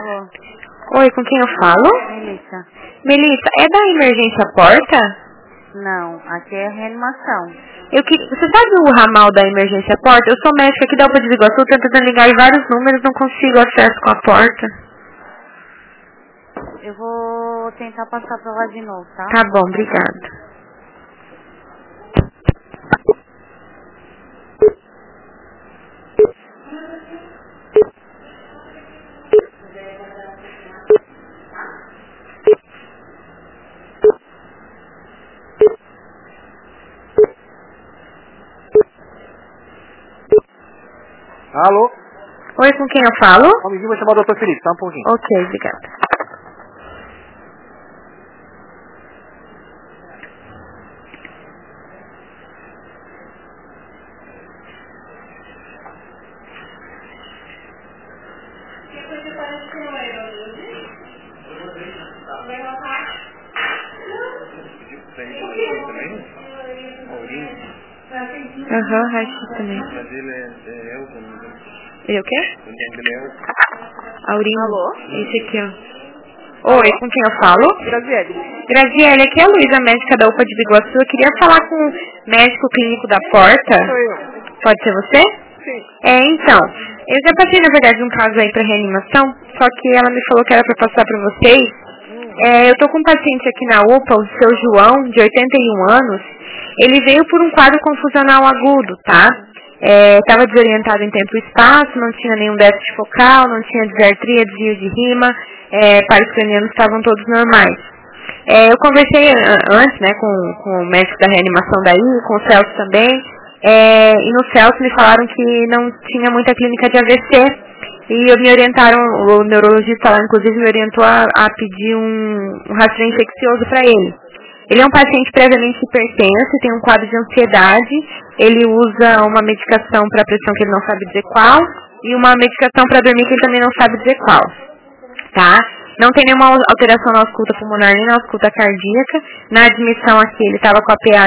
Alô? Oi, com quem eu falo? Melissa. Melissa, é da emergência porta? Não, aqui é reanimação. Você sabe o ramal da emergência porta? Eu sou médica aqui da UPA de Biguaçu, tentando ligar em vários números, não consigo acesso com a porta. Eu vou tentar passar pra lá de novo, tá? Tá bom, obrigada. Alô? Oi, com quem eu falo? Um amiguinho, vou chamar o Dr. Felipe, tá um pouquinho. Ok, obrigada. Aham, acho também. Mas ele é Elton, não é? Ele é o quê? O nome dele é Elton. Aurino. Alô? Esse aqui, ó. Oi, com quem eu falo? Graziele. Graziele, aqui é a Luísa, médica da UPA de Biguaçu. Eu queria falar com o médico clínico da porta. Sou eu. Pode ser você? Sim. Então, eu já passei, na verdade, um caso aí pra reanimação, só que ela me falou que era pra passar pra vocês. Eu tô com um paciente aqui na UPA, o seu João, de 81 anos. Ele veio por um quadro confusional agudo, tá? Estava desorientado em tempo e espaço, não tinha nenhum déficit focal, não tinha disartria, desvio de rima, pares cranianos estavam todos normais. Eu conversei antes, né, com o médico da reanimação daí, com o Celso também, e no Celso me falaram que não tinha muita clínica de AVC, e me orientaram, o neurologista lá inclusive me orientou a pedir um rastreio infeccioso para ele. Ele é um paciente previamente hipertenso, tem um quadro de ansiedade, ele usa uma medicação para pressão que ele não sabe dizer qual, e uma medicação para dormir que ele também não sabe dizer qual, tá? Não tem nenhuma alteração na ausculta pulmonar nem na ausculta cardíaca. Na admissão aqui ele estava com a PA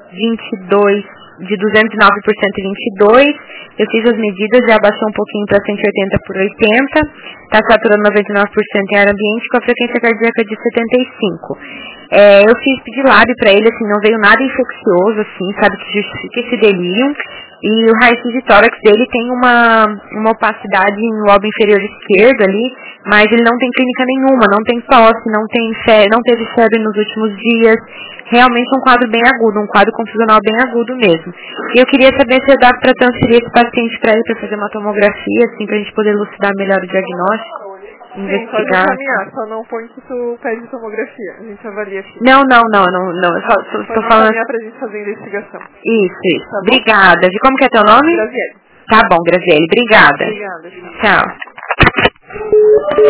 de 209 por 122. Eu fiz as medidas, já abaixou um pouquinho para 180 por 80. Está saturando 99% em ar ambiente com a frequência cardíaca de 75. Eu pedi lábio para ele, assim, não veio nada infeccioso, assim, sabe, que justifica esse delírio. E o raio-x de tórax dele tem uma opacidade no lobo inferior esquerdo ali, mas ele não tem clínica nenhuma, não tem tosse, não teve febre nos últimos dias. Realmente um quadro bem agudo, um quadro confusional bem agudo mesmo. E eu queria saber se dá para transferir esse paciente para ele, para fazer uma tomografia, assim, para a gente poder elucidar melhor o diagnóstico. Sim, pode encaminhar, só não põe que tu pede tomografia, a gente avalia aqui. Não, eu só estou falando... Pode encaminhar pra gente fazer a investigação. Isso, tá, obrigada. De como que é teu nome? Graziele. Tá bom, Graziele, obrigada. Obrigada. Tchau.